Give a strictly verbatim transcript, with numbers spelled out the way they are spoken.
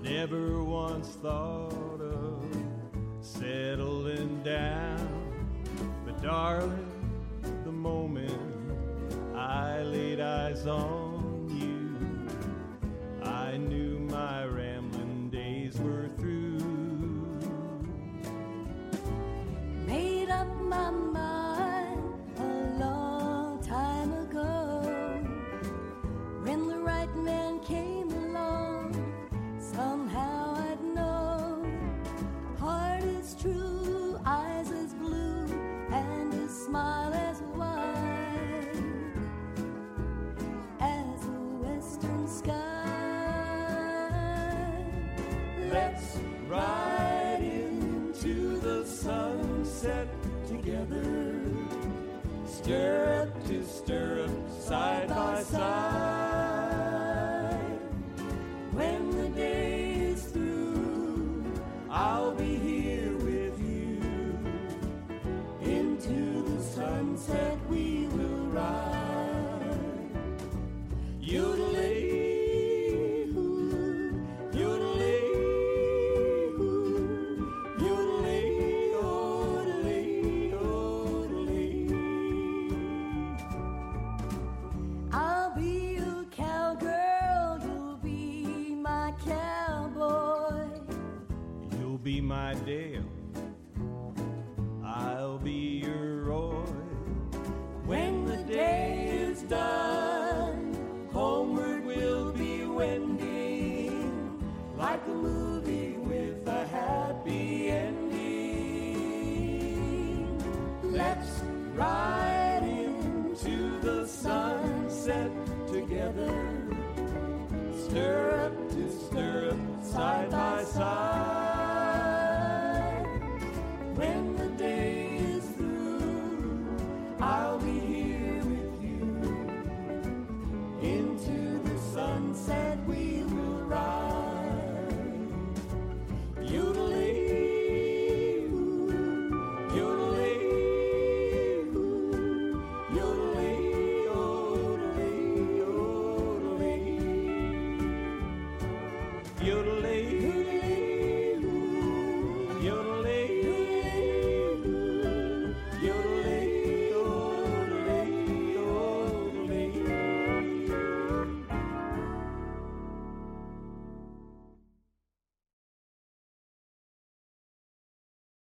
never once thought of settling down. But darling, the moment I laid eyes on you, I knew my rambling days were through. Made up my mind a long time ago, when the right man came along, somehow I'd know. Heart is true, eyes as blue, and his smile as wide as a western sky. Let's ride into the sunset together, stirrup to stirrup, side by side. When the day is through, I'll be here with you. Into the sunset we will ride. Yodelay-hoo, yodelay-hoo, yodelay-yodelay-yodelay. I'll be your cowgirl, you'll be my cowboy. You'll be my Dale, I'll be your Roy. When the day is done, homeward we'll be wending like the moon